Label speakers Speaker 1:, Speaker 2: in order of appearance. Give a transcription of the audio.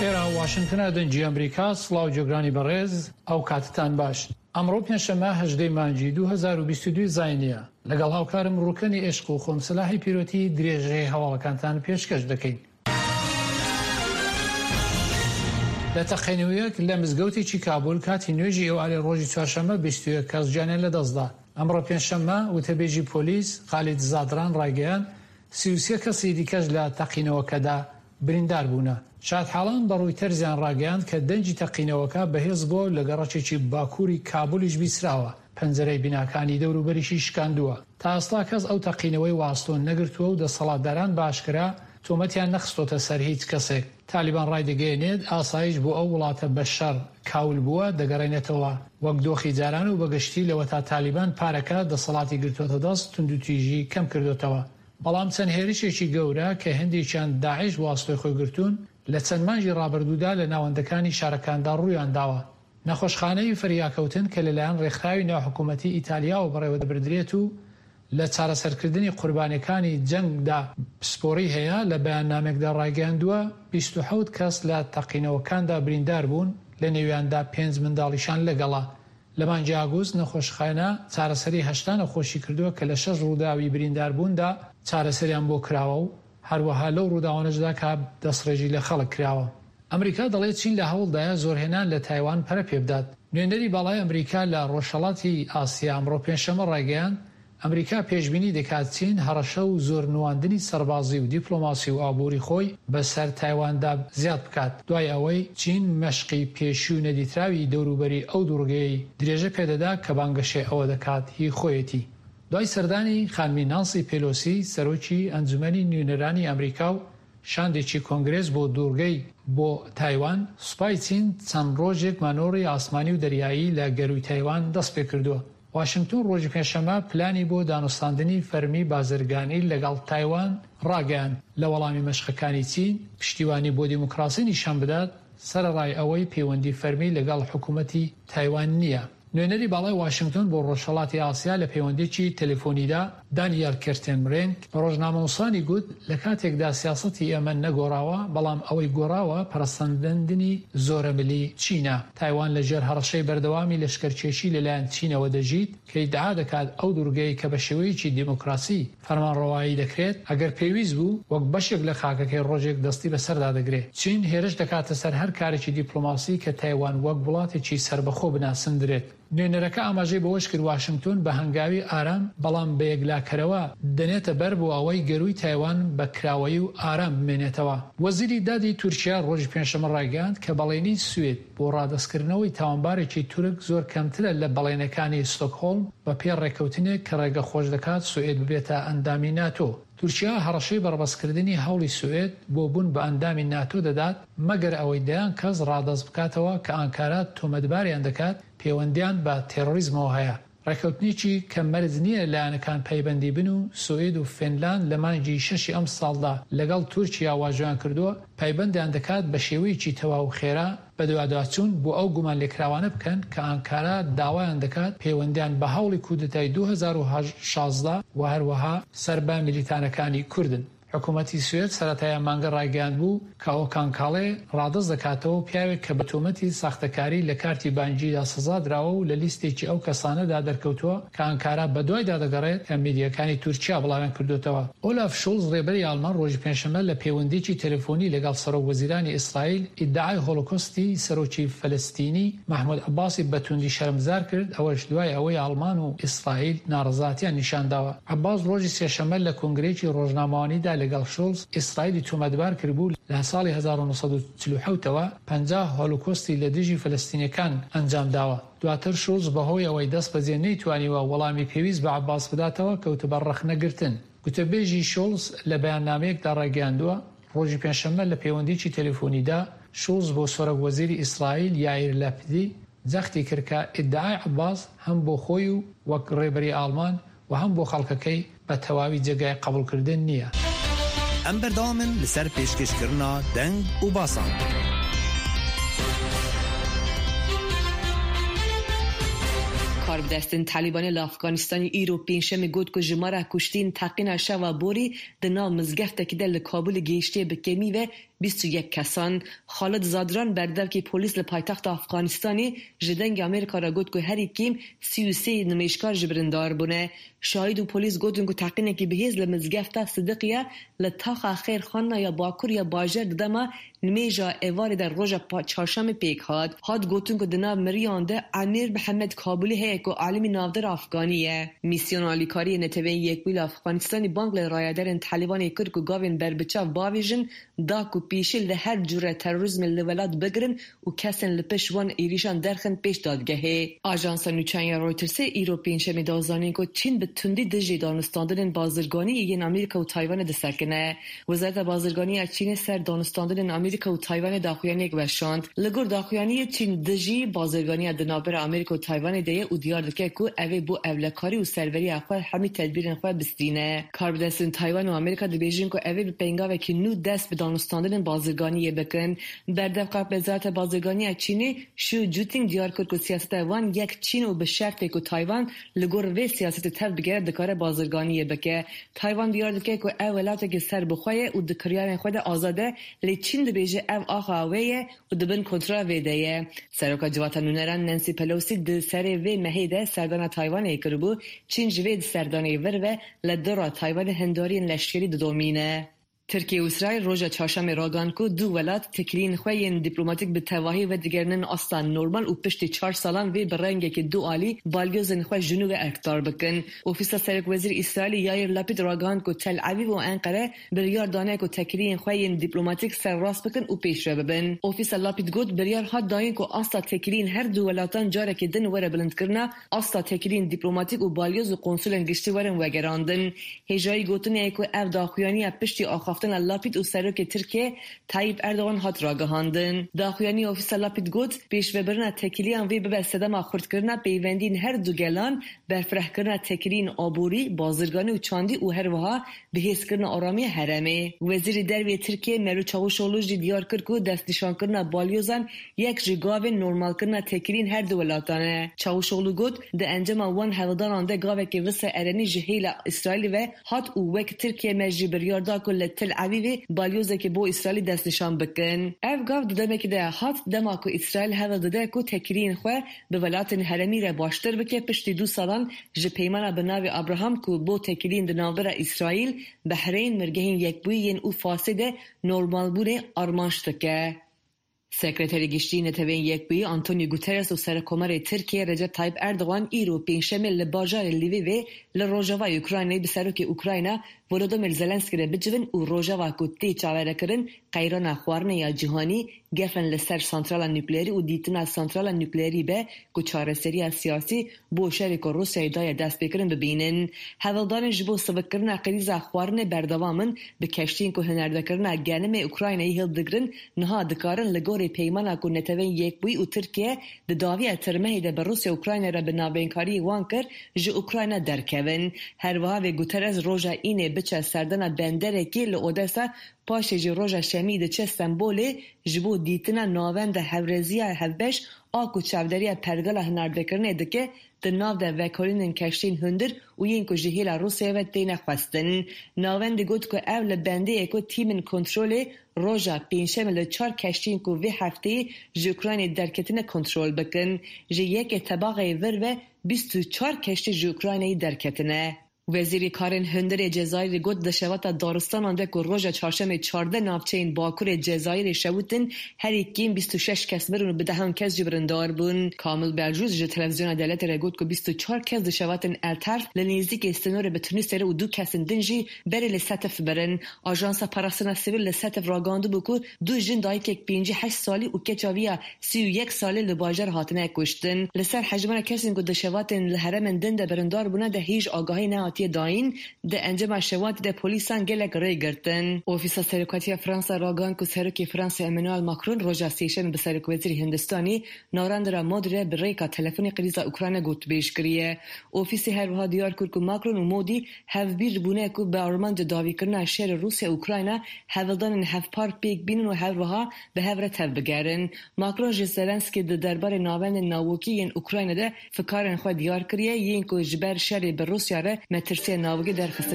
Speaker 1: ئێرە واشنگتنە دەنجی ئەمریکا سڵاو جۆگرانی بەڕێز ئەو کاتتان باش. ئەمڕۆ پێنجشەممە 18 مانگی 2022 زاینیە لەگەڵ هاوکارم ڕووکەنی عێشق و خۆمسلاحی پیرۆتی درێژەی هەواڵەکانتان پێشکەش دەکەین. لە تەقینەوەیەک لە مزگەوتێکی کابول کاتی نوێژی ئێوارێ ڕۆژی چوارشەممە 21 کەس گیانیان لەدەستدا. ئەمڕۆ پێنجشەممە وتەبێژی پۆلیس خالید زادران ڕایگەیان 33 کەسی دیکەش لە تەقینەوەکەدا بریندار بوونە. شاد حاڵان بە ڕووی تەرزیان ڕاگەیاند کە دەنجی تەقینەوەکە بەهێز بۆ لە گەڕەکێکی باکووری کابولیش بیسراوە، پەنجەرەی بیناکانی دەوروبەریشی شکاندووە. تا ئێستا کەس ئەو تەقینەوەی واستۆن نەگرتووە و دەسەڵاتداران باشکرا تۆمەتیان نەخستۆتە سەر هیچ کەسێک. تالیبان ڕایدەگەیەنێت ئاسایش بۆ ئەو وڵاتە بەشەر کاول بووە دەگەڕێنێتەوە وەک دۆخی جاران و بەگشتی لەوە تا تالیبان پارەکە دەسەڵاتی گرتوۆتە دەست توندوتیژی کەم کردوتەوە. بەڵام چەند هێرشێکی گەورە کە هەندێکیان داعش واستۆی خۆی گرتوون لە چەند مانگی ڕابردوودا لە ناوەندەکانی شارەکاندا ڕوویان داوە. نەخۆشخانەی فریاکەوتن کە لەلایەن ڕێکخراوی ناوحکوومەتی ئیتالیا و بەڕێوە دەبردرێت و لە چارەسەرکردنی قوربانیەکانی جەنگدا پسپۆڕی هەیە لە بەیاننامێکدا ڕایگەاندووە 27 کەس لە تەقینەوەکاندا بریندار بوون، لە نێویاندا 5 منداڵیشان لەگەڵا. لە مانگی ئاگوست نەخۆشخانە چارەسەری 80 نەخۆشی کردووە کە لە 6 ڕووداوی برینداربووندا چارەسەریان بۆ کراوە و هەروەها لەو ڕووداوانەشدا کە دەستڕێژی لە خەڵک کراوە. ئەمریکا دەڵێت چین لە هەوڵدایە زۆرهێنان لە تایوان پەرە پێبدات. نوێنەری باڵای ئەمریکا لە ڕۆژهەڵاتی ئاسیا ئەمڕۆ پێنجشەممە ڕایگەیاند ئەمریکا پێشبینی دەکات چین هەڕەشە و زۆر نواندنی سەربازی و دیپلۆماسی و ئابووری خۆی بەسەر تایواندا زیاد بکات. دوای ئەوەی چین مەشقی پێشوو نەدیتراوی دەوروبەری ئەو دوورگەی درێژە پێدەدا کە بانگەشێ ئەوە دەکات هی خۆیەتی. دوای سەردانی خانمی نانسی پێلۆسی سەرۆکی ئەنجومەنی نوێنەرانی ئەمریکا و شاندێکی کۆنگرێس بۆ دوورگەی بۆ تایوان، سوپای چین چەند ڕۆژێک مانۆڕی ئاسمانی و دەریایی لە گەروی تایوان دەست پێ کردووە. واشنگتن ڕۆژی پێنجشەممە پلانی بۆ دانوستاندنی فەرمی بازرگانی لەگەڵ تایوان ڕاگەیاند لە وەڵامی مەشقەکانی چین پشتیوانی بۆ دیموکراسی نیشان بدات سەرڕای ئەوەی پەیوەندی فەرمی لەگەڵ حکوومەتی تایوان نییە. نوێنەری باڵای واشنگتن بۆ ڕۆژهەڵاتی ئاسیا لە پەیوەندێکی تەلەفۆنیدا دانیال کێرتێنبرێنگ بە ڕۆژنامەنووسانی گوت لە کاتێکدا سیاسەتی ئێمە نەگۆڕاوە بەڵام ئەوەی گۆڕاوە پەرەسەندنی زۆرە ملی چینە. تایوان لەژێر هەڕەشەی بەردەوامی لەشکەرکێشی لەلایەن چینەوە دەژیت کە ئیدعا دەکات ئەو دوورگەی کە بە شێوەیەکی دیموکراسی فەرمانڕەوایی دەکرێت ئەگەر پێویست بوو وەک بەشێک لە خاکەکەی ڕۆژێک دەستی بەسەردا دەگرێت. چین هێرش دەکاتە سەر هەر کارێکی دیپلۆماسی کە تایوان وەک وڵاتێکی سربەخۆ بناسندرێت. نوێنەرەکە ئاماژەی بەوەش کرد واشنگتن بە هەنگاوی ئارام بەڵام بە یەکلاکەرەوە دەنێتە بەر بۆ ئەوەی گەروی تایوان بە کراوەی و ئارام بمێنێتەوە. وەزیری دادی تورکیا ڕۆژی پێنجشەممە ڕایگەیاند کە بەڵێنی سوێد بۆ ڕادەستکردنەوەی تاوانبارێکی تورک زۆر کەمترە لە بەڵێنەکانی ستۆکهۆڵم بە پێ ڕێکەوتنێک کە ڕێگە خۆش دەکات سوێد ببێتە ئەندامی ناتۆ. تورکیا هەڕەشەی بەڕبەستکردنی هەوڵی سوێد بۆ بوون بە ئەندامی ناتۆ دەدات مەگەر ئەوەی دەیان کەس ڕادەست بکاتەوە کە ئانکارات تۆمەتباریان دەکات پەیوەندیان بە تێڕۆریزمەوە هەیە. ڕێکەوتنیی کە مەرج نییە لایەنەکان پەیبەندی بن و سوئید و فینلاند لە مانگی 6 ئەم ساڵدا لەگەڵ تورکیا واژۆیان کردووە پەیبەندیان دەکات بە شێوەیەکی تەواو خێرا بە دواداچوون بۆ ئەو گومان لێکراوانە بکەن کە ئانکارا داوایان دەکات پەیوەندیان بە هەوڵی کودتای 2016 و هەروەها سەربا میلیتانەکانی کوردن. حکوومەتی سوێد سەرەتایە مانگە ڕایگەیاند بوو کە ئەو کانکاڵێ ڕادەست دەکاتەوە پیاوێک کە بە تۆمەتی ساختەکاری لە کارتی بانگیدا سزا دراوە و لە لیستێکی ئەو کەسانەدا دەرکەوتووە کە ئانکارا بەدوایدا دەگەڕێت کە میدیەکانی تورکیا بڵاویان کردوتەوە. ئۆلاف شۆڵز ڕێبەری ئالمان ڕۆژی پێنجشەممە لە پەیوەندیی تەلەفۆنی لەگەڵ سەرۆکوەزیرانی ئیسرائیل ئیدعای هۆلۆکۆستی سەرۆکی فەلەستینی محمود عەباسی بەتوندی شەرمزار کرد ئەوەش دوای ئەوەی ئاڵمان و ئیسرائیل ناڕەزاتیان نیشانداوە. عەباس ڕۆژی سێشەممە لە کۆنگرێکی ڕۆژنامەوانیدا لەگەڵ شۆڵز ئیسرائیلی تۆمەتبار کردبوو لە ساڵی 1947ەوە 50 هۆلۆکۆستی لە دژی فەلەستینیەکان ئەنجام داوە. دواتر شۆڵز بەهۆی ئەوەی دەست بەجێ نەیتوانیوە وەڵامی پێویست بە عەباس بداتەوە کەوتە بەر ڕەخنەگرتن. گوتەبێژی شۆڵز لە بەیاننامەیەکدا ڕایگەیاندووە ڕۆژی پێنجشەممە لە پەیوەندیی تەلەفۆنیدا شۆڵز بۆ سەرۆکوەزیری ئیسرائیل یائیر لاپیدی جەختی کرد کە ئیدعای عەباس هەم بۆ خۆی و وەک ڕێبەری ئاڵمان و هەم بۆ خەڵکەکەی بە تەواوی جێگای قبولکردن نییە.
Speaker 2: ئەم بەردەوامن لەسەر پێشکەشکردنا دەنگ و باسان.
Speaker 3: کاربدەستن تالیبانی لافغانستانی ایرو پێنجشەمە گوت کە ژمارە کوشتین تەقینە شەوا بۆری دنا مزگەفتێکدا لە کابل گەیشتێ بکەمی و 21 کسان. خالد زادران بردافکی پلیس لپایتخت افغانستانی جدنگ امریکا را گفت که هر یکیم 33 نمایشگر جبرندار بونه. شاهد و پلیس گفتن که تقینه که بهیز لمزگفته صدقیه لطاق خیر خانه یا باکور یا باجر دما نمیجا ایواری در روژا چهارشنبه پیک هاد گفتن که دنا مریانده امیر محمد کابلی هست که عالمی نافدار افغانیه. میسیون آلیکاری نتوین یک بیل افغانستانی بانگل رایدارن طالبان کرد که گاوین بربچاو باویژن دا که پیشی لهر جور تروریسم لولاد بگرن و کسن لپشوان ایریشان درخن پیش دادگهه. آژانس نوچانی رویترز ایروپین شمی دازانین که چین به تندی دژی دانستاندن بازرگانی این امریکا و تایوان دسرکنه. وزارت بازرگانی چین سر دانستاندن امریکا و تایوان داخویانی گوشاند. لگور داخویانی چین دژی بازرگانی دنابر امریکا و تایوان دیه و دیار دکه که اوی بو اولکاری و سروری اخوال همی تدبیر خو بستینه. کاربدستن تایوان و امریکا دی بیژن که اوی به پنگاوه که نو دست به دانستاندن بازرگانی بکن. بردفق وزارت بازرگانی چینی شو جوتینگ دیار کرد که سیاست وان یک چین و به شرط که تایوان لگور و سیاست تف بگیرد دکار بازرگانی بکه. تایوان دیار دکه که اولاته که سر بخواه و دکریان خود آزاده لی چین دی بیژه او آخاویه و دبن کنترل ویدهیه. سرکا جوات نونران نانسی پلوسی د سر وی مهیده سردان تایوان ایکربو چین جوید سردانی ور و لدرا تایوان هنداری لشکری دومینه. ترکیه و اسرائیل روزا چهارشنبه راگان کو دو ولات تکرین خوین دیپلماتیک به تواهی و دیگرنن اصلا نورمال و پشت 4 سالان وی برنگه که دو عالی بالگوزن خو جنوب اکتار بکن. اوفیس سرک وزیر اسرائیل یایر لاپید راگان کو تل اویو و انقره بریار دانه کو تکرین خوین دیپلماتیک سر راست بکن و پیش رو ببن. اوفیس لاپید گفت بریار هات داین کو اصلا تکرین هر دو ولاتان جاره که دن وره بلند کرنا اصلا تکرین دیپلماتیک و بالگوز و قنصل گشتی ورن وگراندن. هجایی گوتنه کو اف داخویانی پشتی آخافتن لاپید و سرک ترکیه طایب اردوغان هات راگهاندن. داخویانی اوفیس لاپید گفت پیش وبرنا تکلیان وی به صدام خرد کردن پیوندین هر دو گلان برفرح کردن تکرین آبوری بازرگانی و چاندی و هر وها به حس کردن آرامی حرمه. وزیر دروی ترکیه ملو چاوشولو دیار کرد که دست نشان کردن بالیوزان یک جگاو نورمال کردن تکرین هر دو ولاتانه. چاوشولو گفت ده انجام وان هودان آنده گاوه که وسه ارنی جهیل اسرائیل و هات و وک ترکیه مجری بریاردا کل تل عویوی بالیوزه که با اسرائیل دست نشان بکن. افگاو دادمه که ده هات دما که اسرائیل هوا داده که تکرین خواه به ولایت حرمی را باشتر بکه پشت 2 سالان جه پیمان به ناو ابراهام که با تکرین دنابر اسرائیل بحرین مرگهین یک بویین او فاسده نورمال بونه آرمانشت که. سکرتری گشتی نتوین یک بی آنتونیو گوترس و سرکمر ترکیه رجب طایب اردوغان ایرو پینشمه لباجار لیوی و لروژاوای اوکراینی به سرک اوکراینا ولودیمیر زلنسکی را بجوین و روژاوا کوتی چاوره کرن قیران خوارنه یا جهانی گفن لسر سانترال نوکلیری و دیتنا سانترال نوکلیری به که چارەسەری سیاسی بو شریک روسیای دای دست بکرن ببینن. هولدان جبو سبکرن قریزا خوارنه بردوامن به کشتین که هنردکرن گنم اوکراینی هلدگرن نها دکارن لگوری پیمانا که نتوین یک بوی و ترکیه داوی ترمهی ده به روسیا اوکراین را به نابینکاری وانکر جه اوکراین درکون. هر وها و گوترز روژا اینه بچه سردن بندره که لعودسا پاشه جه روژا شمید چه سمبوله جبو دیتنا ناوند هورزی هفبش آکو چاودری پرگل هنردکرنه دکه ده ناو ده وکالین کشتین هندر و این که جهیل روسیه و دینه خواستن. ناوند گود که اول بنده اکو تیمن کنترول روژا پینشمل 4 کشتین که وی هفته جوکراین درکتن کنترول بکن. جه یک طباقه ور و 24 کشتی جوکراینی درکتنه. وزیر کارن هندر جزایر گفت دشوات دارستان آنده که روژا چهارشنبه 14 ناوچین باکور جزایر شوتن هر یکیم 26 کس برون و به 10 کس جبرندار بون. کامل برجوز جه تلویزیون عدالت را گفت که 24 کس دشواتن الطرف لنزدیک استنور به تونس و 2 کس دنجی بره لسطف برن. آژانس پاراسنا سیویل لسطف راگاندو بکو 2 جن دایک 58 سالی و کچاویا 31 سالی لباجر هاتنه کشتن. لسر حجمان کسین که دشواتن لحرم دنده برندار بونه ده هیچ آگاهی نه داین ده انجام شواهد ده پلیسان گلک رای گرتن. اوفیس سرکاتی فرانسه راگان که سرک فرانسه امانوئل ماکرون روژا سیشن به سرک وزیر هندستانی ناراندرا مودره به ریکا تلفنی قریزا اوکراین گوت بیش کریه. اوفیس هر وها دیار کرد که ماکرون و مودی هفبیر بونه که به آرمانج داوی کرنا شهر روسیه اوکراین هفدان هفپار پیک بینن و هر وها به هفره تف بگرن. ماکرون زلنسکی ده دربار ناوند ناوکی ین اوکراین ده فکارن خود دیار کریه ین که جبر شهر به روسیه ره مترسی ناوگی در